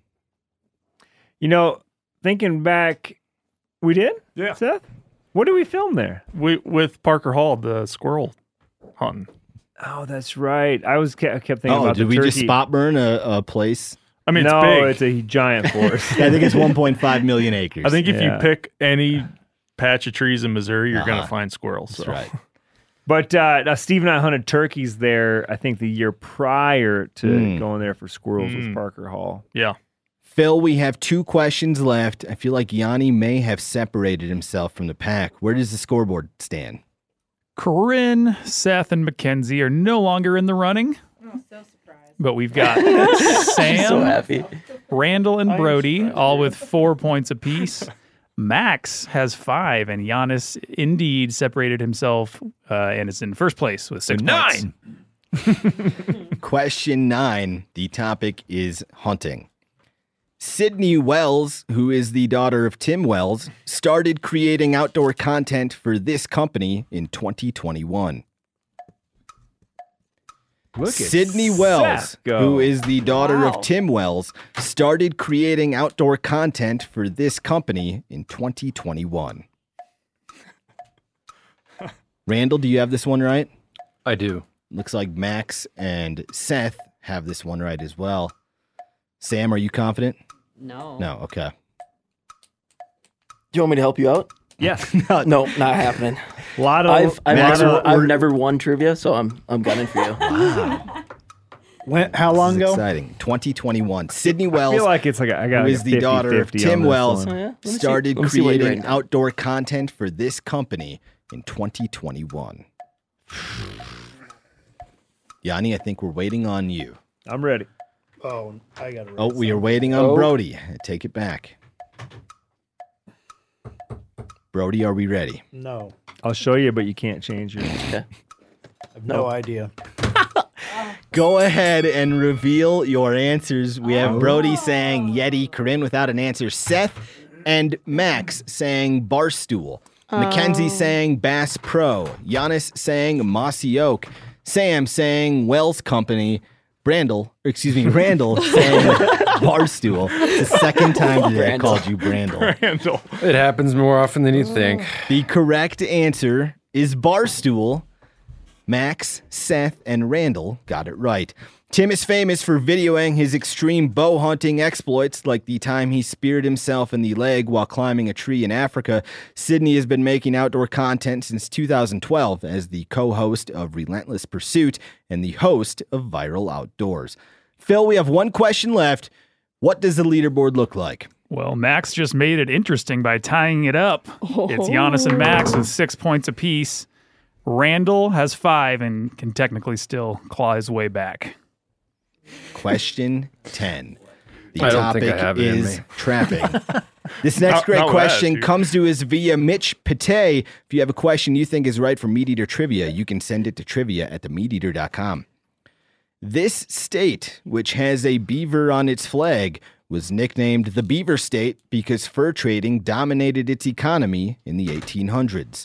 You know, thinking back, we did?
Yeah.
Seth? What did we film there?
We with Parker Hall, the squirrel hunting.
Oh, that's right. I was kept, kept thinking
Oh,
about
did
the
we
turkey.
just spot burn a, a place?
I mean, it's
no,
big.
it's a giant forest.
I think it's one point five million acres.
I think if
Yeah.
you pick any patch of trees in Missouri, you're
Uh-huh.
gonna find squirrels.
That's
so.
right.
But uh, now Steve and I hunted turkeys there, I think the year prior to
Mm.
going there for squirrels
Mm.
with Parker Hall.
Yeah.
Phil, we have two questions left. I feel like Yanni may have separated himself from the pack. Where does the scoreboard stand?
Corinne, Seth, and Mackenzie are no longer in the running.
Oh, so surprised.
But we've got Sam,
So happy.
Randall, and Brody, all with four points apiece. Max has five, and Giannis indeed separated himself uh, and is in first place with six points.
Nine.
Question nine. The topic is hunting. Sydney Wells, who is the daughter of Tim Wells, started creating outdoor content for this company in twenty twenty-one.
Look at
Sydney Wells,
Seth go.
who is the daughter
Wow.
of Tim Wells, started creating outdoor content for this company in twenty twenty-one. Randall, do you have this one right?
I do.
Looks like Max and Seth have this one right as well. Sam, are you confident?
No.
No, okay.
Do you want me to help you out?
Yes.
no, no, not happening.
A lot of
I've, I've,
Max,
never,
we're-
I've
we're-
never won trivia, so I'm I'm gunning for you.
Wow.
When, how long
This is
ago?
exciting. twenty twenty-one. Sydney
I
Wells,
feel like it's like a, I got
who
like
is
a
the daughter of
fifty-fifty on
Tim
this
Wells,
one.
Oh, yeah? Let me see-
started
let me see what you're
creating
rating.
outdoor content for this company in twenty twenty-one. Yanni, I think we're waiting on you.
I'm ready.
Oh, I got it.
Oh, we are waiting on
Oh.
Brody. Take it back. Brody, are we ready?
No,
I'll show you, but you can't change your.
Okay.
I have no idea.
Go ahead and reveal your answers. We have Brody saying Yeti, Corinne without an answer, Seth and Max saying Barstool, Mackenzie saying Bass Pro, Giannis saying Mossy Oak, Sam saying Wells Company, Brandel, or excuse me, Randall saying Barstool. It's the second time today I
Brandel.
called you Brandel.
Randall.
It happens more often than you think.
The correct answer is Barstool. Max, Seth, and Randall got it right. Tim is famous for videoing his extreme bow hunting exploits, like the time he speared himself in the leg while climbing a tree in Africa. Sydney has been making outdoor content since two thousand twelve as the co-host of Relentless Pursuit and the host of Viral Outdoors. Phil, we have one question left. What does the leaderboard look like?
Well, Max just made it interesting by tying it up. It's Giannis and Max with six points apiece. Randall has five and can technically still claw his way back.
Question ten. The
I don't
topic
think I have it in
is
me.
trapping. This next
Not-
great
not what I
question
asked you.
comes to us via Mitch Pate. If you have a question you think is right for Meat Eater Trivia, you can send it to trivia at the meat eater dot com. This state, which has a beaver on its flag, was nicknamed the Beaver State because fur trading dominated its economy in the eighteen hundreds.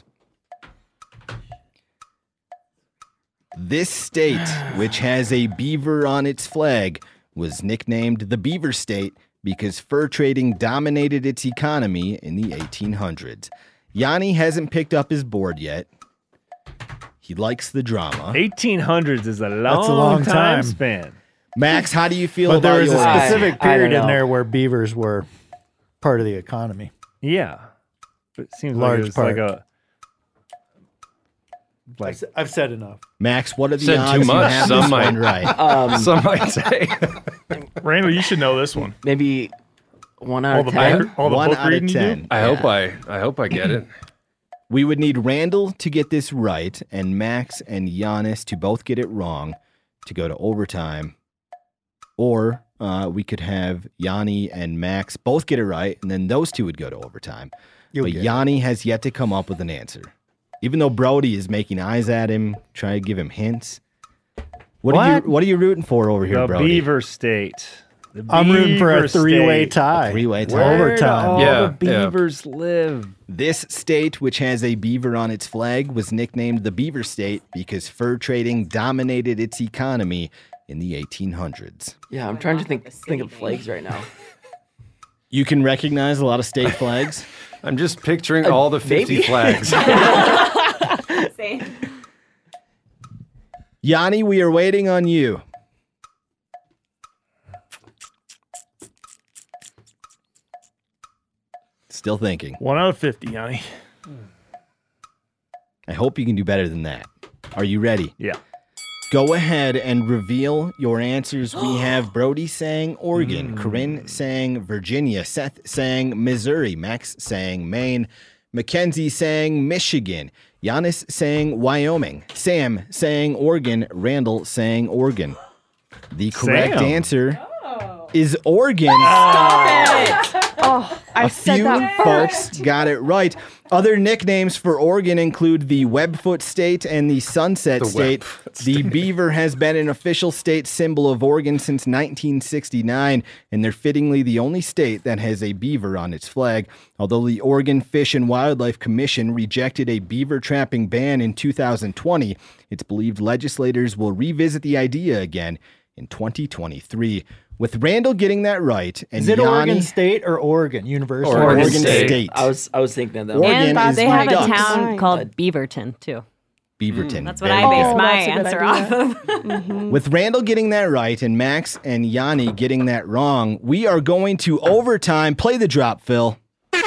This state, which has a beaver on its flag, was nicknamed the Beaver State because fur trading dominated its economy in the eighteen hundreds. Yanni hasn't picked up his board yet. He likes the drama.
eighteen hundreds is a long,
That's a long
time,
time.
span.
Max, how do you feel
But
about
there was a
yours?
specific
I- I
period
don't
in
know.
there where beavers were part of the economy.
Yeah. But it seems
Large
like it was
part.
like a like
I've, s- I've said enough.
Max, what are the
Said
odds
too
you
much.
have
Some
this
might-
one right?
Um,
Some might say.
Randall, you should know this one.
maybe one out
All
of
the
ten.
book, all the
One
book
out of
reading you do?
ten.
I hope I I hope I get it.
We would need Randall to get this right and Max and Giannis to both get it wrong to go to overtime. Or uh, we could have Yanni and Max both get it right, and then those two would go to overtime.
You'll
but
get it.
Yanni has yet to come up with an answer. Even though Brody is making eyes at him, trying to give him hints. What, are you
What?
what are you rooting for over here,
the
Brody?
Beaver State. The
I'm rooting for a
Beaver
three-way
State.
tie.
Three-way tie.
Where
Overtime.
do all
Yeah,
the
yeah.
beavers live?
This state, which has a beaver on its flag, was nicknamed the Beaver State because fur trading dominated its economy in the eighteen hundreds.
Yeah, I'm trying to think think of flags right now.
You can recognize a lot of state flags.
I'm just picturing all the fifty
maybe.
flags.
Same.
Yanni, we are waiting on you. Still thinking.
One out of fifty, Yanni.
I hope you can do better than that. Are you ready?
Yeah.
Go ahead and reveal your answers. We have Brody saying Oregon, Corinne saying Virginia, Seth saying Missouri, Max saying Maine, Mackenzie saying Michigan, Giannis saying Wyoming, Sam saying Oregon, Randall saying Oregon. The correct
Sam.
answer is Oregon.
Oh, I
A
said
few
that
folks
first.
got it right. Other nicknames for Oregon include the Webfoot State and the Sunset
The
State.
Webfoot
The beaver has been an official state symbol of Oregon since nineteen sixty-nine, and they're fittingly the only state that has a beaver on its flag. Although the Oregon Fish and Wildlife Commission rejected a beaver trapping ban in two thousand twenty, it's believed legislators will revisit the idea again in twenty twenty-three. With Randall getting that right, and
Is it
Yanni,
Oregon State or Oregon University?
Oregon,
Oregon
State.
State. I was I was thinking of that.
Oregon
And
is
they
my
have a
ducks.
town called
But-
Beaverton, too.
Beaverton.
That's what
Very
I based
good.
my
that's a good
answer
idea.
off of.
With Randall getting that right and Max and Yanni getting that wrong, we are going to overtime. Play the drop, Phil.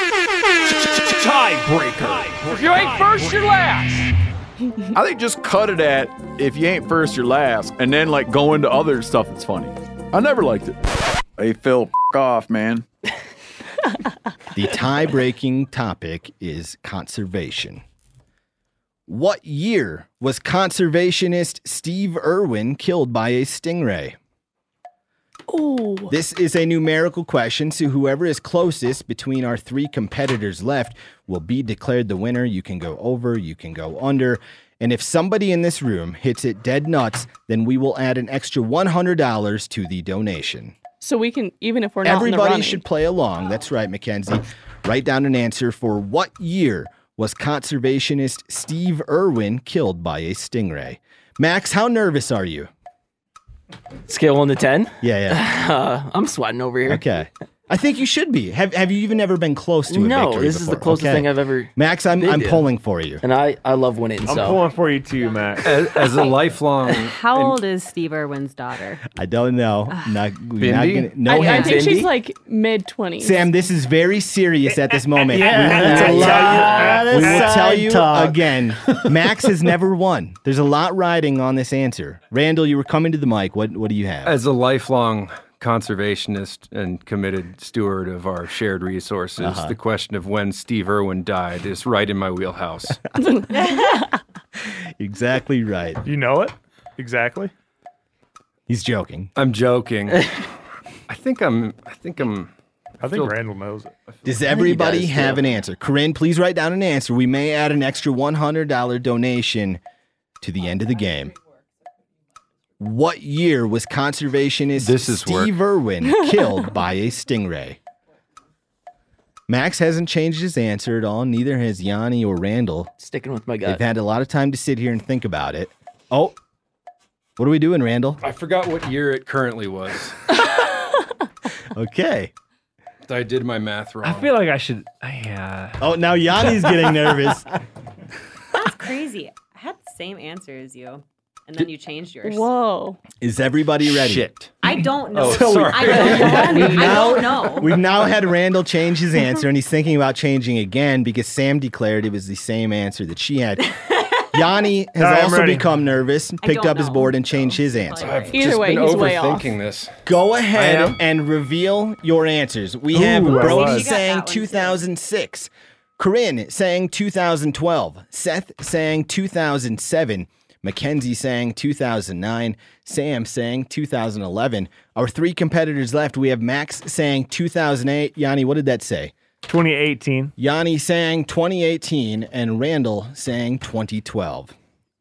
Tiebreaker.
If you ain't first, you're last.
I think just cut it at if you ain't first, you're last, and then like go into other stuff that's funny. I never liked it. Hey Phil, f- off, man.
The tie-breaking topic is conservation. What year was conservationist Steve Irwin killed by a stingray?
Ooh.
This is a numerical question, so whoever is closest between our three competitors left will be declared the winner. You can go over, you can go under. And if somebody in this room hits it dead nuts, then we will add an extra one hundred dollars to the donation.
So we can, even if we're not in the
Everybody
running.
should play along. That's right, Mackenzie. Write down an answer for what year was conservationist Steve Irwin killed by a stingray. Max, how nervous are you?
Scale one to ten.
Yeah, yeah.
Uh, I'm sweating over here.
Okay. I think you should be. Have Have you even ever been close to a
No,
victory
this is the
before?
closest
Okay.
thing I've ever.
Max, I'm
been
I'm
to.
pulling for you.
And I, I love winning.
I'm
so.
pulling for you too, Max.
As, as a lifelong,
How old is Steve Irwin's daughter?
I don't know. Not, we're not
Bindi?
gonna, no
I, I
hints.
think she's like mid twenties.
Sam, this is very serious at this moment.
Yeah,
we
that's
will
a
tell
lot
you,
of
we will tell
side
you
talk.
again. Max has never won. There's a lot riding on this answer. Randall, you were coming to the mic. What What do you have?
as a lifelong conservationist and committed steward of our shared resources,
Uh-huh.
the question of when Steve Irwin died is right in my wheelhouse.
Exactly right.
You know it exactly.
He's joking.
I'm joking. I think I'm. I think I'm.
I think
feel-
Randall knows it.
Does everybody
does,
have
too.
an answer? Corinne, please write down an answer. We may add an extra one hundred dollars donation to the end of the game. What year was conservationist
This is
Steve Irwin killed by a stingray? Max hasn't changed his answer at all. Neither has Yanni or Randall.
Sticking with my gut.
They've had a lot of time to sit here and think about it. Oh, what are we doing, Randall?
I forgot what year it currently was.
Okay.
I did my math wrong.
I feel like I should. Yeah.
Oh, now Yanni's getting nervous.
That's crazy. I had the same answer as you, and then you changed yours.
Whoa.
Is everybody ready?
Shit.
I don't know.
Oh, sorry.
I don't know.
We've
I
now,
don't know.
we've now had Randall change his answer, and he's thinking about changing again because Sam declared it was the same answer that she had. Yanni has
All right, I'm
also
ready.
become nervous, picked
don't
up his
know,
board, and changed his answer.
I've
Either
just
way,
been
he's way off.
overthinking this.
Go
I
ahead
am.
and reveal your answers. We have
Ooh, I
Brody
was.
You got that
saying
one, too.
two thousand six, Corinne saying two thousand twelve, Seth saying two thousand seven, Mackenzie saying two thousand nine, Sam saying two thousand eleven. Our three competitors left, we have Max saying two thousand eight. Yanni, what did that say?
twenty eighteen.
Yanni saying twenty eighteen, and Randall saying twenty twelve.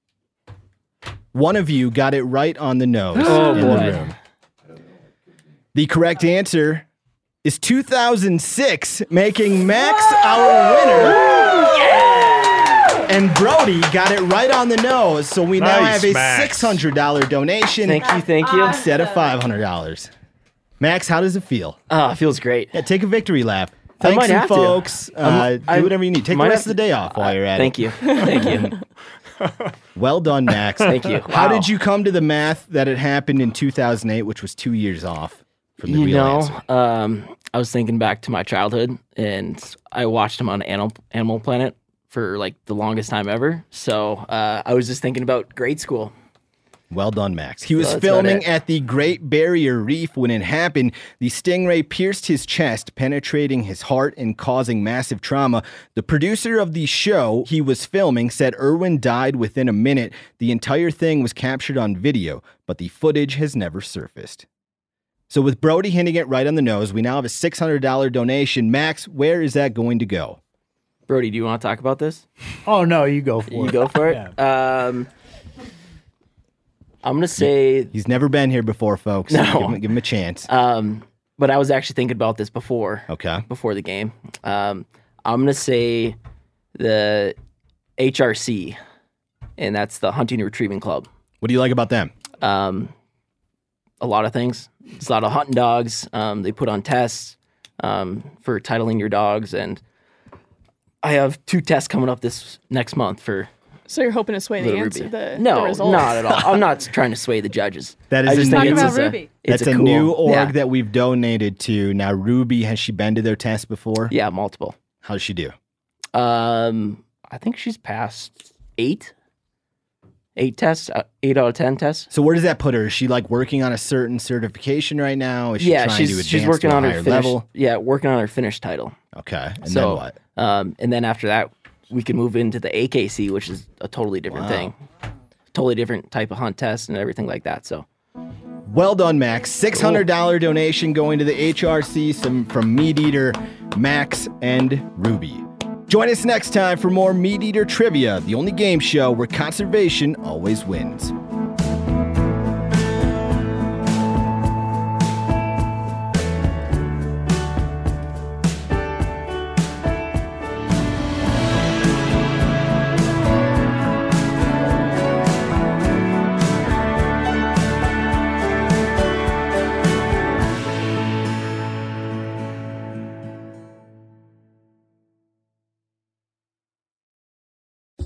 One of you got it right on the nose
Oh,
in
boy.
the room. The correct answer is two thousand six, making Max our winner. And Brody got it right on the nose, so we now
Nice,
have a
Max.
six hundred dollars donation
Thank you, thank you.
instead of five hundred dollars. Max, how does it feel?
Ah, it feels great.
Yeah, take a victory lap.
I
Thanks,
might
some
have to.
folks. Uh,
I'm-
do
I
whatever you need. Take the
might
rest
have
of the
to-
day off while you're at
Thank
it.
you. Thank you.
Well done, Max.
Thank you.
How
Wow.
did you come to the math that it happened in two thousand eight, which was two years off from the
You
real
know,
answer?
um, I was thinking back to my childhood, and I watched him on Animal Animal Planet for like the longest time ever. So uh, I was just thinking about grade school.
Well done, Max. He was
So that's about
filming
it.
at the Great Barrier Reef when it happened. The stingray pierced his chest, penetrating his heart and causing massive trauma. The producer of the show he was filming said Irwin died within a minute. The entire thing was captured on video, but the footage has never surfaced. So with Brody hitting it right on the nose, we now have a six hundred dollars donation. Max, where is that going to go?
Brody, do you want to talk about this?
Oh no, you go for it.
You go for it.
Yeah.
Um, I'm gonna say
He's never been here before, folks.
No.
Give him, give him a chance.
Um, but I was actually thinking about this before.
Okay.
Before the game. Um, I'm gonna say the H R C, and that's the Hunting and Retrieving Club.
What do you like about them?
Um, a lot of things. It's a lot of hunting dogs. Um, they put on tests um, for titling your dogs, and I have two tests coming up this next month for.
So you're hoping to sway the
Little
answer,
Ruby.
the,
no,
the results?
not at all. I'm not trying to sway the judges.
That is
I
a
just
new,
think it's
Talk
just
about
a,
Ruby.
it's
That's a,
cool-
new org
yeah.
that we've donated to. Now, Ruby, has she been to their test before?
Yeah, multiple.
How does she do?
Um, I think she's passed eight, eight tests, uh, eight out of ten tests.
So where does that put her? Is she like working on a certain certification right now? Is she
yeah,
trying
she's
to advance
she's working
to a
on her
higher
finish,
level?
Yeah, working on her finish title.
Okay, and
so,
then what?
Um, and then after that, we can move into the A K C, which is a totally different
Wow.
thing, totally different type of hunt test and everything like that. So.
Well done, Max. six hundred dollars donation going to the H R C, some from Meat Eater, Max, and Ruby. Join us next time for more Meat Eater Trivia, the only game show where conservation always wins.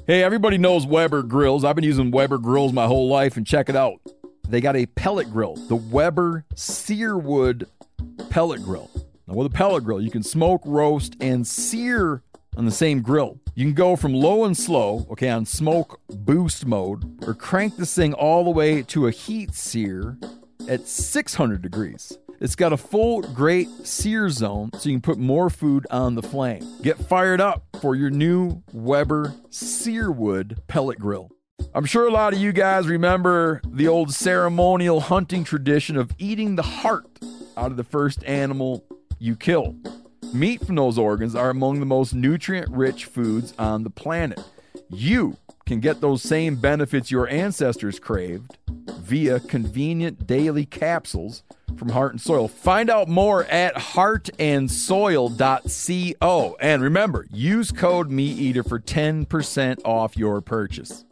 Hey, everybody knows Weber grills. I've been using Weber grills my whole life, and check it out. They got a pellet grill, the Weber Searwood pellet grill. Now, with a pellet grill, you can smoke, roast, and sear on the same grill. You can go from low and slow, okay, on smoke boost mode, or crank this thing all the way to a heat sear at six hundred degrees. It's got a full great sear zone, so you can put more food on the flame. Get fired up for your new Weber Searwood pellet grill. I'm sure a lot of you guys remember the old ceremonial hunting tradition of eating the heart out of the first animal you kill. Meat from those organs are among the most nutrient-rich foods on the planet. You can get those same benefits your ancestors craved via convenient daily capsules from Heart and Soil. Find out more at heart and soil dot co. And remember, use code MeatEater for ten percent off your purchase.